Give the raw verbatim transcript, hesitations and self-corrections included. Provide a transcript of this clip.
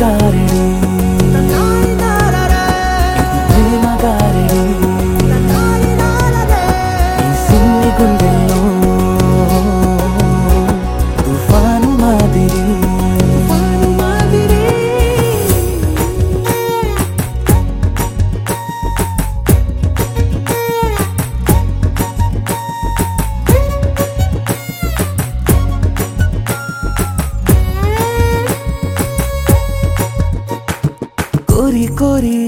గారడి ఇది ప్రేమ గారడి ఈ సిన్ని గుండెల్లో తుఫాను మాదిరి కోరి కోరి